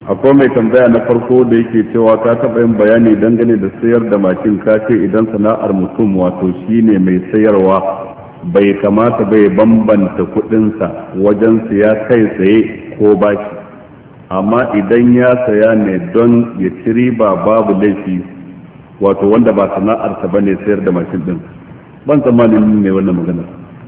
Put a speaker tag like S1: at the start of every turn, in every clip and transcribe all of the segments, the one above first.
S1: akwai mai tambaya na farko da yake cewa ka taɓa yin bayani dangane da sayar da mashin, ka ce idan sana'ar mutum wato shine mai sayarwa bai kamata bai bambanta kuɗinsa wajen siya kai tsaye ko bashi, amma idan ya saya ne don ya ci riba babu laifi, wato wanda ba sana'arsa bane sayar da mashin din. Ban tsammanin ne wannan magana,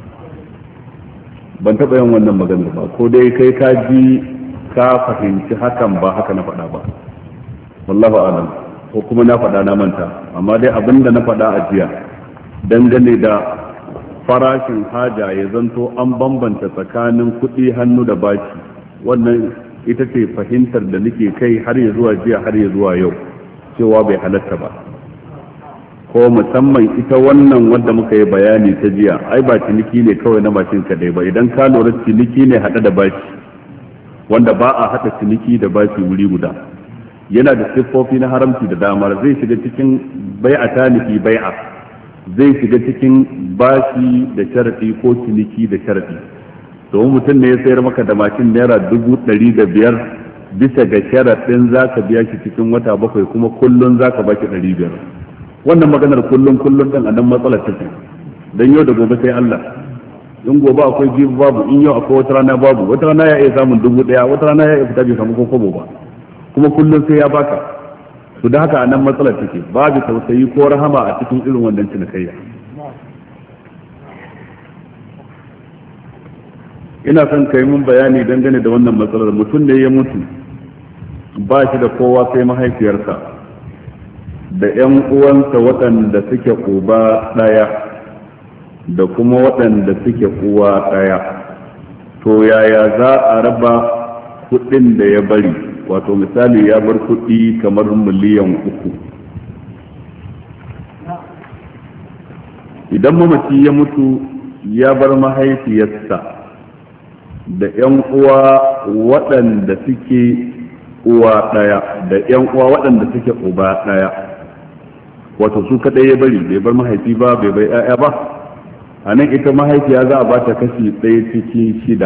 S1: ban taɓa yin wannan magana ba, ko dai kai ka ji ka fahimci hakan ba haka na faɗa ba, wallahu alam, ko kuma na faɗa na manta. amma dai abinda na faɗa a jiya dangane da farashin haja ya zanto an bambanta tsakanin kuɗi hannu da baki, wannan ita ce fahimtar da nake kai har ya zuwa jiya har ya zuwa yau, cewa bai halatta ba. ko musamman ita wannan wadda muka yi bayani ta jiya, ai ba ciniki ne kawai na mashin kadai ba, idan ka lura ciniki ne haɗe da baki, wanda ba a haɗa ciniki da bashi wuri guda, yana da siffofi na haramci da damar. Zai shiga cikin bai'a tanifi bai'a, zai shiga cikin bashi da sharadi ko ciniki da sharadi. domin mutum ne ya sayar maka da mashin naira 105 bisa ga sharadin zaka biya shi cikin wata 7 kuma kullun zaka baki 500. wannan maganar kullun din a nan matsalar take, dan yau da gobe sai Allah. in gobe akwai jibi babu, in yau akwai wata rana babu, wata rana ya iya samun 1000, wata rana ya iya fita bai samu kobo ba, kuma kullum sai ya baka. to da haka a nan matsalar take, babu tausayi ko rahama a cikin irin wannan cinikayya. ina son kai mun bayani dangane da wannan matsalar. mutum ne ya mutu ba shi da kowa sai mahaifiyarsa da 'yan uwansa waɗanda suke uba ɗaya da kuma waɗanda suke uwa ɗaya. to yaya za a raba kuɗin da ya bari? wato misali ya bar kuɗi kamar miliyan 3. idan mamaci ya mutu ya bar mahaifiyarsa da 'yan uwa waɗanda suke uwa ɗaya da 'yan uwa waɗanda suke uba ɗaya, wato su kaɗai ya bari, bai bar mahaifi ba, bai bai 'ya'ya ba. a nan ita mahaifiya za a ba ta kashi 1 cikin 6,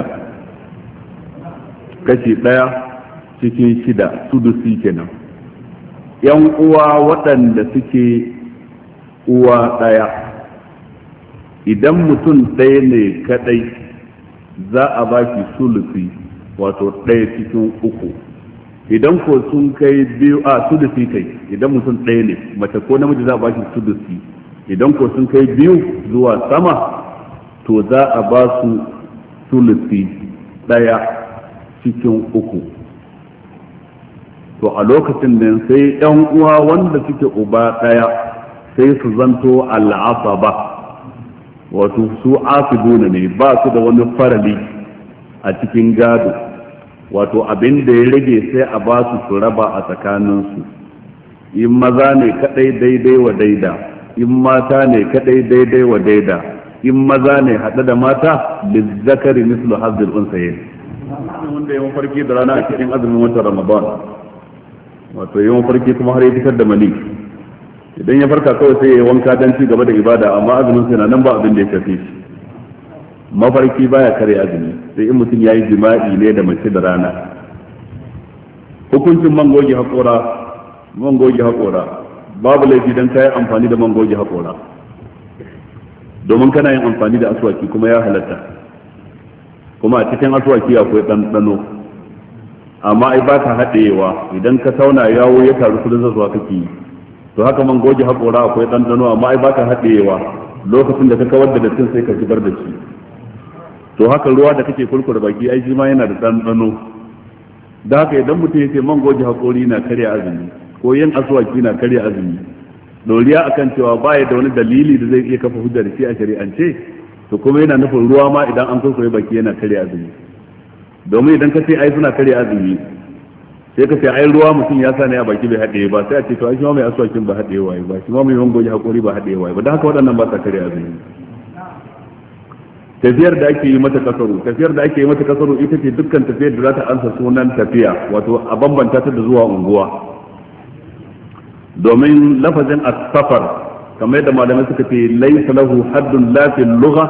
S1: kashi 1 cikin 6 sudusi kenan. 'yan uwa waɗanda suke uwa ɗaya, idan mutum ɗaya ne kaɗai za a ba shi sulusi, wato 1 cikin 3. idan ko sun kai biyu a sudusi kai, idan mutum ɗaya ne mace ko namiji za a ba shi sudusi, idan ko sun kai 2 zuwa sama to za a ba su sulusi 1 cikin 3. to a lokacin da sai yan uwa wanda suke uba ɗaya sai su zanto al'asaba, wato su asibuna ne, ba su da wani farali a cikin gado, wato abin da ya rage sai a ba su raba a tsakaninsu. in maza ne kadai daidai wa daida, in mata ne kadai daidai wa daida, in maza ne hade da mata lizzakari mislu hazzil unsayin. wanda ya mafarki da rana a cikin azumin watan Ramadan, wato ya mafarki kuma har ya fitar da mani, idan ya farka kawai sai ya wanka dan ci gaba da ibada, amma azumin sai na nan ba abin da ya shafe shi. mafarki baya kare azumi sai in mutum yayi jima'i ne da mace da rana. hukuncin man goge haƙora babu laifi dan kai amfani da man goge haƙora, domin kana yin amfani da aswaki kuma ya halatta, kuma a cikin aswaki akwai ɗanɗano, amma ai ba ka haɗewa. idan ka tauna yawo ya taru kudin zazuwa kake yi, to haka man goge haƙora akwai ɗanɗano, amma ai ba ka haɗewa. lokacin da ka kawar da dattin sai ka zubar da shi. to haka ruwa da kake kurkura baki ai shi ma yana da ɗanɗano. da haka idan mutum ya ce man goge haƙori na karya azumi ko yin aswaki na karya azumi, doriya akan cewa baya da wani dalili da zai iya kafa hujja da shi a shari'ance, to kuma yana nufin ruwa ma idan an kurkure baki yana karya azumi. domin idan ka ce ai suna karya azumi sai ka ce ai ruwa mutum ya sa ne a baki bai haɗe ba, sai a ce to ai shi ma mai aswakin ba haɗe waye ba, shi ma mai man goge haƙori ba haɗe waye ba. da haka waɗannan ba sa karya azumi. tafiyar da ake yi mata kasaru ita ce dukkan tafiyar da za ta ansa sunan tafiya, wato a bambanta ta da zuwa unguwa. domin lafazin as-safar kamar yadda malamai suka ce laysa lahu haddun la fil lugha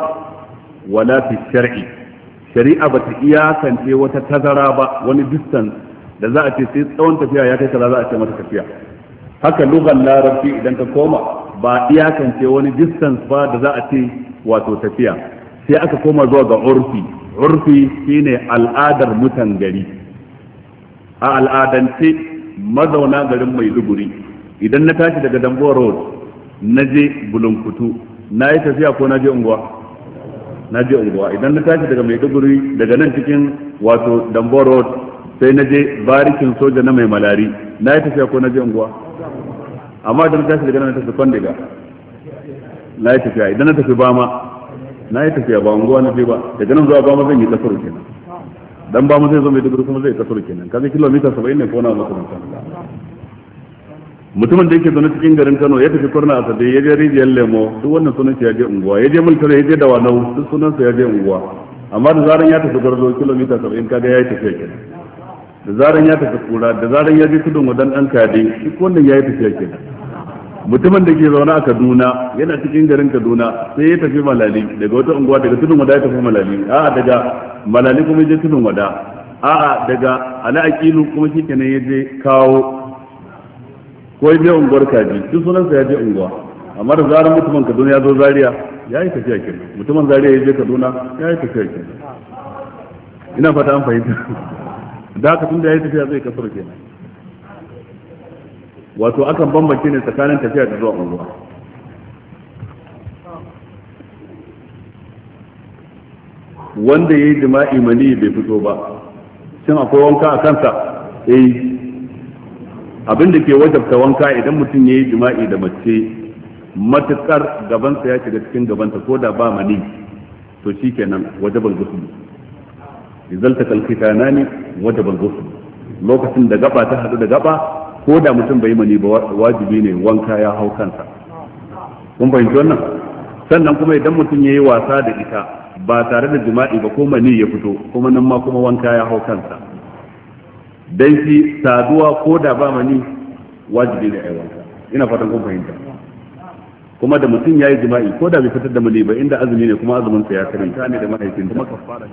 S1: wala fi shar'i. shari'a bata iyakance wata tazara ba, wani distance da za a ce sai tsawon tafiya ya kai kaza za a ce mata tafiya. Haka lugar larabci idan ka koma ba iyakance wani distance ba da za a ce wato tafiya, sai aka koma zuwa ga urfi shine al'adar mutan gari. A al'adance mazauna garin Maiduguri idan na tashi daga Dambuwa road na je Bulunkutu na yi tafiya ko na je unguwa? Na je unguwa. Idan na tashi daga Maiduguri daga nan cikin wato Dambuwa road sai na je barikin soja na Mai Malari na yi tafiya ko na je unguwa? Amma idan na tashi daga nan na tafi Kwandiga na yi tafiya. Idan na tafi Bama na yi tafiya, ba unguwa na je ba. Daga nan zuwa Bama zan yi kasar kenan, dan Bama zai zo Maiduguri kuma zai kasar kenan, kaga kilomita 70 ne ko na makamanta. Mutumin da yake zaune cikin garin Kano ya tafi Kurna Asabe ya je Rijiyar Lemo, duk wannan sunan shi ya je unguwa. Ya je Multare ya je Dawanau, duk sunan sa ya je unguwa. Amma da zaran ya tafi Garzo kilomita 70 kaga ya yi tafiya kenan. Da zaran ya tafi Kura, da zaran ya je Tudun Wadan Dan Kade, duk wannan ya yi tafiya kenan. Mutumin da ke zaune a Kaduna yana cikin garin Kaduna sai ya tafi Malali, daga wata unguwa daga Tudun Wada ya tafi Malali, a'a daga Malali kuma ya je Tudun Wada, a'a daga Ala Aqilu kuma shikenan ya je Kawo ko ya je unguwar Kaji, duk sunansa ya je unguwa. Amma da zaran mutumin Kaduna ya zo Zaria ya yi tafiya kenan, mutumin Zaria ya je Kaduna ya yi tafiya kenan. Ina fata an fahimta. Da haka tun da ya yi tafiya zai kasar kenan. Wato akan bambance ne tsakanin tafiya da zuwa unguwa. Wanda ya yi jima'i mani bai fito ba, shin akwai wanka a kansa? Abin da ke wajabta wanka idan mutum ya yi jima'i da mace matukar gabansa ya shiga cikin gabanta ko da ba mani, to shi kenan wajabal ghusl. Idan ta kalkita ne wajabal ghusl. Lokacin da gaba ta hadu da gaba, ko da mutum bai mani ba wajibi ne wanka ya hau kansa. Kun fahimci wannan? Sannan kuma idan mutum ya yi wasa da ita ba tare da jima'i ba ko mani ya fito, kuma nan ma kuma wanka ya hau kansa. Dan shi saduwa ko da ba mani wajibi ne a yi wanka. Ina fatan kun fahimta. Kuma da mutum ya yi jima'i ko da bai fitar da mani ba, inda azumi ne kuma azumin sa ya karanta ne da mahaifin kuma kafara.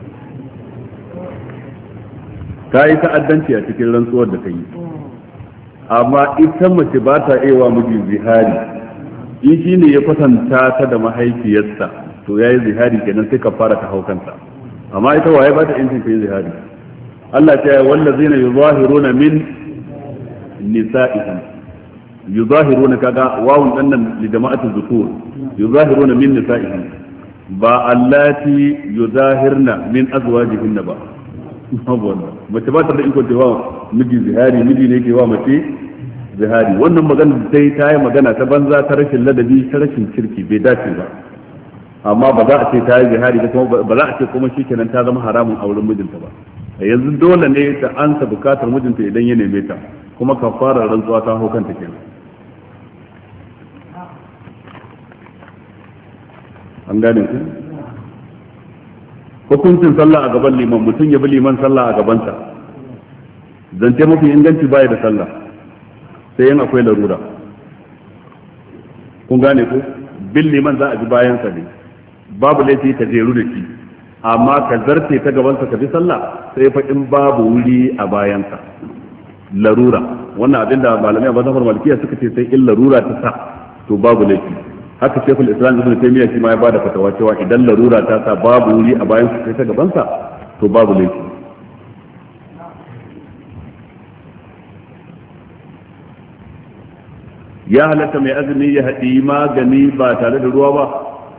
S1: Ta yi ta'addanci a cikin rantsuwar da ta yi. Amma ita mace ba ta iya wa miji zihari, in shi ne ya kwatanta ta da mahaifiyarsa to ya yi zihari kenan sai kafara ta hau kansa. Amma ita waye ba ta yancin ta yi zihari? Allah ta yi wallazina yuzahiruna min nisa'ihim, yuzahiruna kaga wawun dannan li jama'ati zukur, yuzahiruna min nisa'ihim, ba allati yuzahirna min azwajihinna ba. Mace ba ta da iko cewa miji zihari, miji ne ke wa mace zihari. Wannan magana sai ta yi magana ta banza, ta rashin ladabi, ta rashin kirki, bai dace ba. Amma ba za a ce ta yi zihari ba, kuma ba za a ce kuma shikenan ta zama haramun a wurin mijinta ba. Yanzu dole ne ta ansa bukatar mijinta idan ya neme ta, kuma kafarar rantsuwa ta hau kanta kenan. An gane ku? Hukuncin sallah a gaban liman, mutum ya bi liman sallah a gabansa, zance mafi inganci baya da sallah sai yin akwai larura. Kun gane ku? Bin liman za a bi bayansa ne, babu laifi ka jeru da shi, amma ka zarce ta gabansa ka bi sallah sai fa in babu wuri a bayansa, larura. Wannan abin da malamai a mazhabar malikiya suka ce sai in larura ta sa to babu laifi. Haka Sheikhul Islam Ibn Taymiyyah shi ma ya bada fatawa cewa idan larura ta sa babu wuri a bayansa sai ta gabansa to babu laifi. Ya halatta mai azumi ya haɗi magani ba tare da ruwa ba?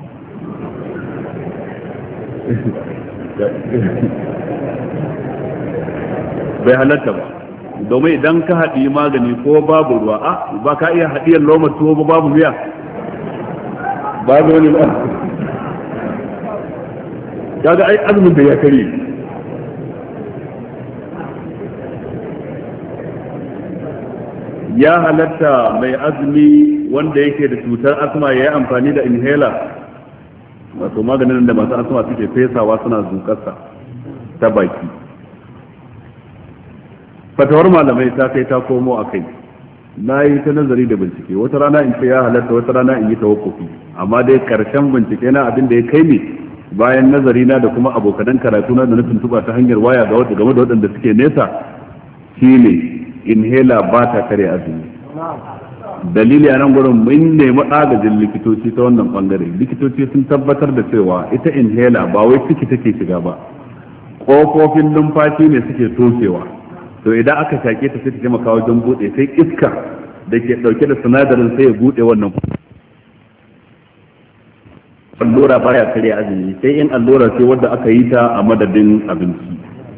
S1: Bai halatta ba, domin idan ka haɗi magani ko babu ruwa, ba ka iya haɗiyar lomar tuwo ba babu miya, babu wani ba, kaga ai azumin da ya kare. Ya halatta mai azumi wanda yake da cutar asma ya yi amfani da inhaler, wato maganin da masu asma suke fesawa suna zukarsa ta baki. Fatawar malamai ta kai ta komo a kai, na yi ta nazari da bincike, wata rana in ce ya halatta, wata rana in yi tawakkufi, amma dai karshen bincike na abin da ya kai ne bayan nazari na da kuma abokan karatu na da na tuntuba ta hanyar waya game da waɗanda suke nesa, shine inhaler ba ta kare azumi. Dalili a nan gurin mun nemi agajin likitoci ta wannan bangare. Likitoci sun tabbatar da cewa ita inhaler ba wai ciki take shiga ba, kofofin numfashi ne suke toshewa. To idan aka shake ta sai ta taimaka wajen bude, sai iska da ke dauke da sinadarin sai ya bude wannan. Allura baya kare azumi sai in allura ce wadda aka yi ta a madadin abinci.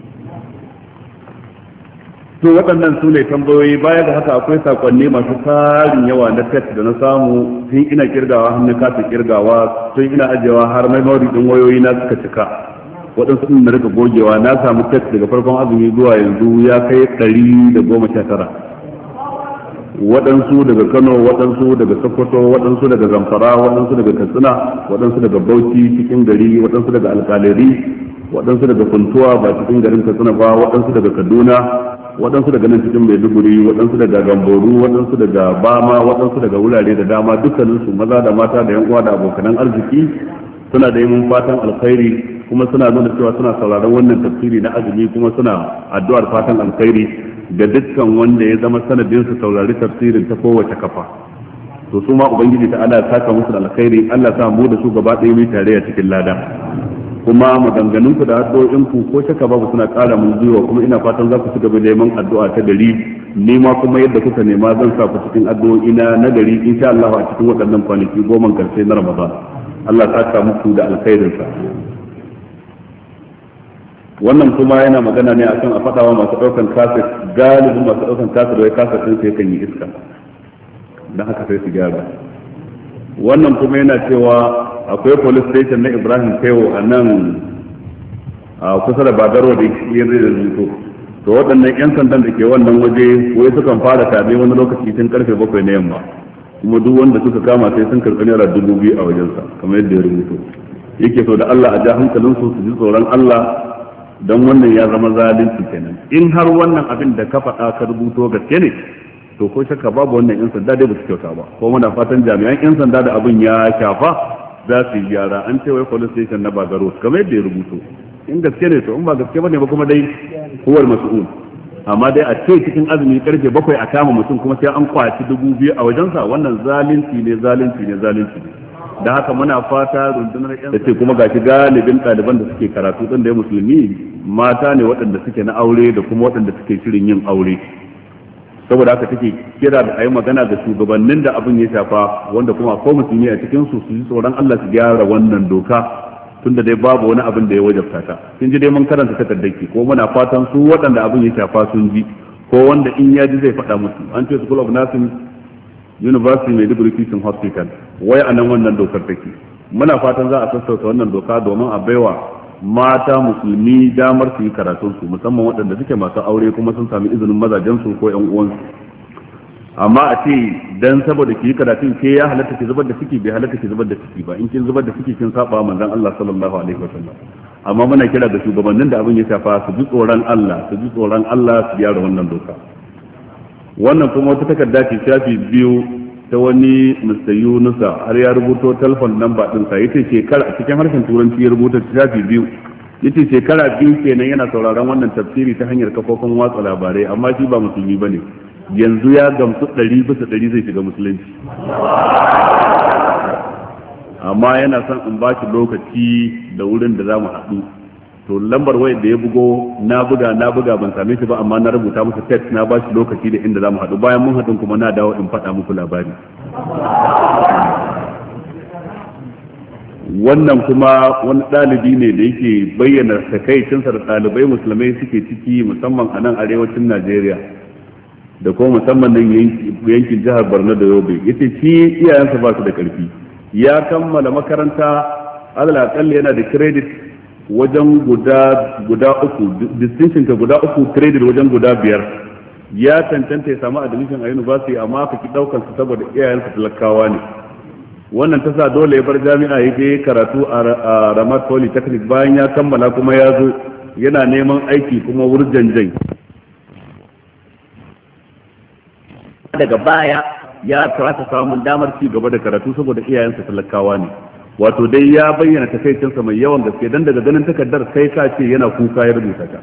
S1: To waɗannan su ne tambayoyi. Baya ga haka akwai sakonni masu tarin yawa na text da na samu tun ina kirgawa hannun kasa kirgawa, tun ina ajiyewa har memory din wayoyi na suka cika. Waɗansu ɗin na rika gogewa. Na samu text daga farkon azumi zuwa yanzu ya kai 119. Waɗansu daga Kano, waɗansu daga Sokoto, waɗansu daga Zamfara, waɗansu daga Katsina, waɗansu daga Bauchi cikin gari, waɗansu daga Alƙaleri, waɗansu daga Funtuwa ba cikin garin Katsina ba, waɗansu daga Kaduna, waɗansu daga nan cikin Maiduguri, waɗansu daga Gamboru, waɗansu daga Bama, waɗansu daga wurare da dama, dukkaninsu maza da mata da yan uwa da abokanan arziki suna da yin fatan alkhairi, kuma suna nuna cewa suna sauraron wannan tafsiri na azumi, kuma suna addu'ar fatan alkhairi ga dukkan wanda ya zama sanadin su saurari tafsirin ta kowace kafa. To su ma ubangiji ta Allah saka musu da alkhairi, Allah sa mu da su gaba ɗaya mu tare a cikin lada. Kuma maganganun ku da addu'o'in ku ko shaka babu suna ƙara mun zuwa, kuma ina fatan za ku ci gaba neman addu'a ta gari. Ni ma kuma yadda kuka nema zan sa ku cikin addu'o'ina na gari insha Allah a cikin waɗannan kwanaki 10 karshe na Ramadan. Allah saka muku da alkhairinsa. Wannan kuma yana magana ne akan a faɗawa masu ɗaukan kaset, galibin masu ɗaukan kaset da kaset ɗin sai kan yi iska, don haka sai su gyara. Wannan kuma yana cewa akwai police station na Ibrahim Taiwo a nan a kusa da Bagaro da yin da zuto. To waɗannan 'yan sandan da ke wannan waje wai sukan fara tabe wani lokaci tun karfe 7 na yamma, kuma duk wanda suka kama sai sun karɓi naira 2000 a wajensa kamar yadda ya rubuto. Yake so da Allah a ja hankalinsu su ji tsoron Allah, don wannan ya zama zalunci kenan. In har wannan abin da ka faɗa ka rubuto gaske ne, to ko shakka babu wannan 'yan sanda dai ba su kyauta ba. Ko muna fatan jami'an 'yan sanda da abin ya shafa za su yi gyara. An ce wai police station na Bagaro kamar yadda ya rubuto. In gaske ne to, in ba gaske bane ba kuma dai huwar mas'ul. Amma dai a ce cikin azumi karfe 7 a kama mutum kuma sai an kwaci 2000 a wajensa, wannan zalunci ne. Da haka muna fata rundunar yan da ce kuma gashi galibin ɗaliban da suke karatu ɗin da ya musulmi mata ne waɗanda suke na aure da kuma waɗanda suke shirin yin aure. Saboda haka take kira da ayi magana da shugabannin da abin ya shafa, wanda kuma akwai musulmi a cikin su ji tsoron Allah su gyara wannan doka, tunda dai babu wani abin da ya wajabta ta. Kin ji dai mun karanta takardaki, ko muna fatan su waɗanda abin ya shafa sun ji, ko wanda in ya ji zai faɗa musu. An ce School of Nursing University Maiduguri Teaching Hospital wai a nan wannan dokar take. Muna fatan za a sassauta wannan doka domin a baiwa mata musulmi damar su yi karatunsu, musamman waɗanda suke masu aure kuma sun sami izinin mazajensu ko ƴan uwansu. Amma a ce dan saboda ki yi karatun ke ya halatta ki zubar da ciki, bai halatta ki zubar da ciki ba. In kin zubar da ciki kin saba manzon Allah sallallahu alaihi wasallam. Amma muna kira ga shugabannin da abin ya shafa su ji tsoron Allah, su gyara wannan doka. Wannan kuma wata takarda ce shafi 2 ta wani Mr. Yunusa, har ya rubuto telephone number din sa. Yace shekara cikin harshen turanci ya rubuta shafi 2. Yace shekara 2 kenan yana sauraron wannan tafsiri ta hanyar kafofin watsa labarai, amma shi ba musulmi bane. Yanzu ya gamsu 100% zai shiga musulunci, amma yana son in ba shi lokaci da wurin da za mu haɗu. To lambar wayar da ya bugo na buga ban same shi ba, amma na rubuta masa text na ba shi lokaci da inda za mu haɗu. Bayan mun haɗu kuma na dawo in faɗa muku labari. Wannan kuma wani ɗalibi ne da yake bayyana takaicinsa da ɗalibai musulmai suke ciki, musamman a nan arewacin Najeriya da kuma musamman nan yankin jihar Borno da Yobe. Yace shi iyayensa ba su da ƙarfi, ya kammala makaranta alal aƙalla yana da credit wajen guda 3, distinction ka guda 3, credit wajen guda 5. Ya cancanta ya samu admission a university, amma aka ki daukar su saboda iyayensa talakawa ne. Wannan ta sa dole ya bar jami'a ya je karatu a Ramat Polytechnic. Bayan ya kammala kuma ya zo yana neman aiki kuma wurjanjan. Daga baya ya karata samun damar ci gaba da karatu saboda iyayensa talakawa ne. Wato dai ya bayyana takaicinsa mai yawan gaske, dan daga ganin takardar kai ka ce yana kuka ya rubuta ta.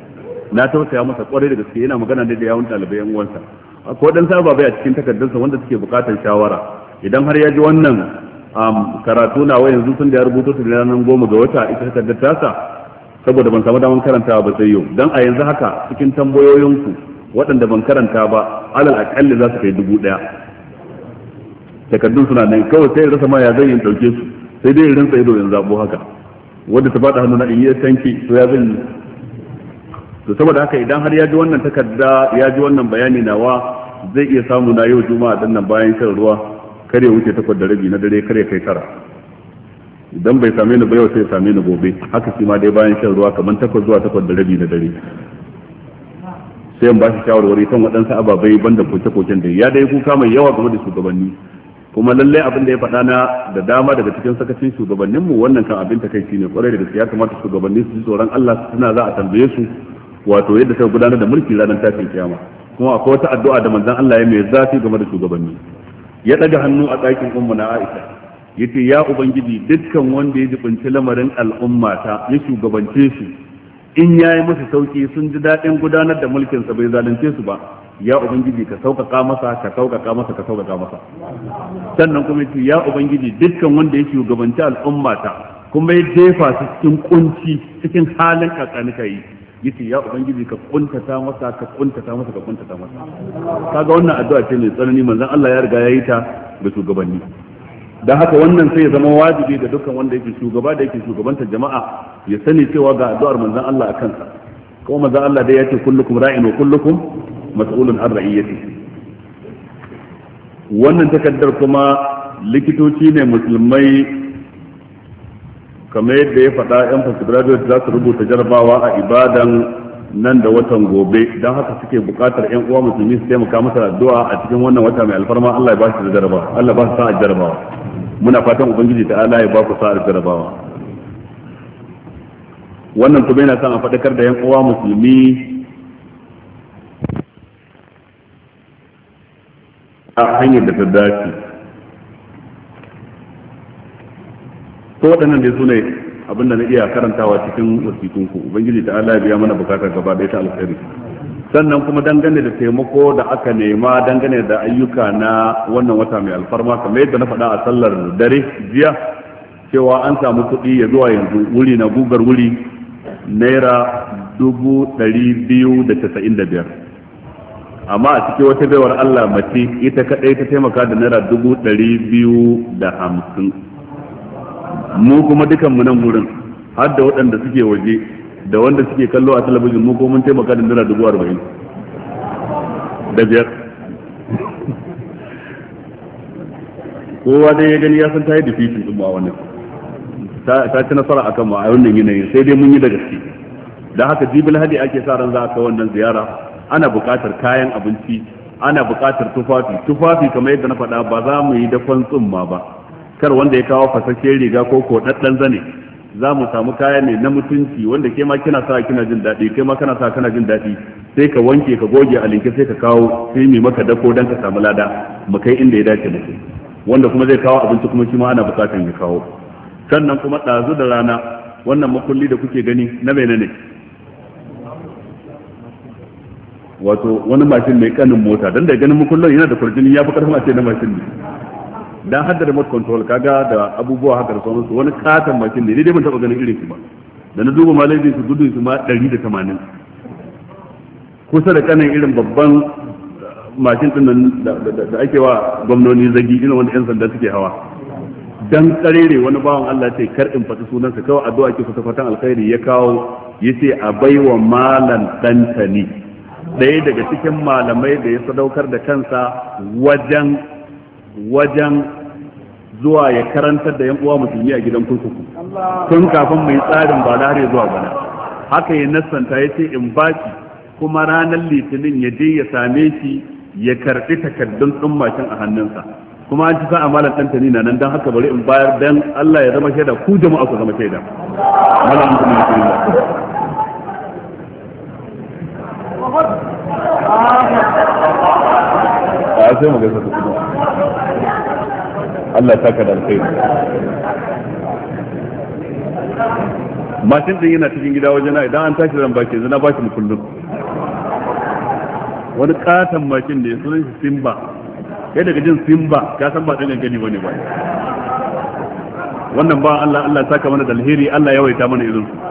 S1: na tausaya masa kwarai da gaske, yana magana ne da yawun ɗalibai yan uwansa. Akwai dan sababai a cikin takardarsa wanda suke bukatar shawara, idan har ya ji wannan karatu na wai yanzu tun da ya rubuto su da ranar 10 ga wata ita takardar tasa, saboda ban samu daman karantawa ba sai yau, dan a yanzu haka cikin tambayoyinku waɗanda ban karanta ba alal akalli za su kai 1000. takardun suna nan, kawai sai rasa ma ya zan yin dauke su, sai dai rinsa ido yanzu zabo haka wanda ta bada hannu na in yi tanki to ya zan yi. To saboda haka idan har ya ji wannan takarda, ya ji wannan bayani nawa, zai iya samu na yau juma'a din nan bayan shan ruwa, kare wuce 8:30 na dare, kare kai 9. idan bai same ni ba yau sai ya same ni gobe, haka shi ma dai bayan shan ruwa kamar 8 zuwa 8:30 na dare, sai in ba shi shawarwari kan waɗansu ababai banda koke-koken da ya dai kuka mai yawa game da shugabanni, kuma lallai abin da ya faɗa na da dama daga cikin sakacin shugabanninmu wannan kan abin takaici ne kwarai da gaske. Ya kamata shugabanni su ji tsoron Allah, suna za a tambaye su wato yadda suka gudanar da mulki ranar tashin kiyama. Kuma akwai wata addu'a da manzon Allah ya mai zafi game da shugabanni, ya ɗaga hannu a ɗakin ummu na Aisha yace ya ubangiji dukkan wanda ya jibinci lamarin al'ummata ya shugabance su, in yayi musu sauki sun ji daɗin gudanar da mulkin sa bai zalunce su ba, ya ubangiji ka sauƙaƙa masa, ka sauƙaƙa masa, ka sauƙaƙa masa. Sannan kuma yace ya ubangiji dukkan wanda ya shugabanci al'ummata kuma ya jefa su cikin kunci, cikin halin kakanika yi, yace ya ubangiji ka kuntata masa, ka kuntata masa, ka kuntata masa. Kaga wannan addu'a ce mai tsanani, manzon Allah ya riga ya yi ta ga shugabanni. Dan haka wannan sai ya zama wajibi ga dukkan wanda yake shugaba da yake shugabantar jama'a ya sani cewa ga addu'ar manzon Allah a kansa. Kuma manzon Allah dai ya ce kullukum ra'in wa kullukum mas'ulun an ra'iyatihi. Wannan takaddar kuma likitoci ne musulmai kamar yadda ya faɗa yan postgraduate za su rubuta jarabawa a Ibadan nan da watan gobe, don haka suke buƙatar yan uwa musulmi su taimaka masa addu'a a cikin wannan wata mai alfarma. Allah ya ba shi da jarabawa, Allah ba su sa'a jarabawa. Muna fatan ubangiji ta Allah ya ba ku sa'a jarabawa. Wannan kuma yana son a faɗakar da yan uwa musulmi a hanyar da ta dace. To waɗannan dai su ne abinda na iya karantawa cikin wasikunku. Ubangiji ta Allah ya biya mana bukatar gaba ɗaya ta alkhairi. Sannan kuma dangane da taimako da aka nema dangane da ayyuka na wannan wata mai alfarma, kamar yadda na faɗa a sallar dare jiya cewa an samu kuɗi ya zuwa yanzu wuri na gugar wuri naira 295, amma a cikin wata baiwar Allah mace ita kadai ta taimaka da naira 250. mu kuma dukan mu nan wurin har da waɗanda suke waje da wanda suke kallo a talabijin mu kuma mun taimaka da naira 40,000 da biyar. Kowa dai ya gani ya san ta yi defeating din mu a wannan, ta ci nasara akan mu a wannan yanayin, sai dai mun yi da gaske. Da haka jibil hadi ake sa ran za a kai wannan ziyara. Ana buƙatar kayan abinci, ana buƙatar tufafi kamar yadda na faɗa ba za mu yi dafan tsumma ba, kar wanda ya kawo fasashen riga ko koɗaɗɗen zane. Za mu samu kaya ne na mutunci wanda ke ma kina sa kina jin daɗi, kai ma kana sa kana jin daɗi, sai ka wanke ka goge a linke sai ka kawo, sai mai maka dako don ka samu lada mu kai inda ya dace mutum. Wanda kuma zai kawo abinci kuma shi ma ana buƙatar ya kawo. Sannan kuma ɗazu da rana wannan makulli da kuke gani na menene? Wato wani mashin mai kanin mota, dan da ganin makullin yana da kurjini ya fi karfin a ce na mashin ne. Dan hadda remote control kaga da abubuwa haka da sauransu, wani katon mashin ne, ni dai ban taɓa ganin irin shi ba. Da na duba malaji su gudun su ma 180, kusa da kanin irin babban mashin din da ake wa gwamnoni zagi, irin wanda yan sanda suke hawa. Dan karere wani bawan Allah ce kar in faɗi sunansa, kawai addu'a ke kusa fatan alkhairi ya kawo, yace a baiwa malan dantani, ɗaya daga cikin malamai da ya sadaukar da kansa wajen zuwa ya karantar da yan uwa musulmi a gidan kurkuku tun kafin mai tsarin ba har zuwa bana. Haka ya nassanta ya ce in baki, kuma ranar litinin ya je ya same shi ya karɓi takardun ɗin mashin a hannunsa, kuma an ci sa amalan ɗantani na nan. Don haka bari in bayar dan Allah ya zama shaida, ku jama'a ku zama shaida. Malam mutum ne a sai mu gaisa su kuma Allah ya saka da alkhairi. Mashin din yana cikin gida wajena, idan an tashi ran baki yanzu na bashi mu kullum wani katon mashin da ya sunan shi Simba, kai daga jin Simba ka san ba ɗan gani bane ba. Wannan ba Allah saka mana da alheri, Allah ya waita mana irin su.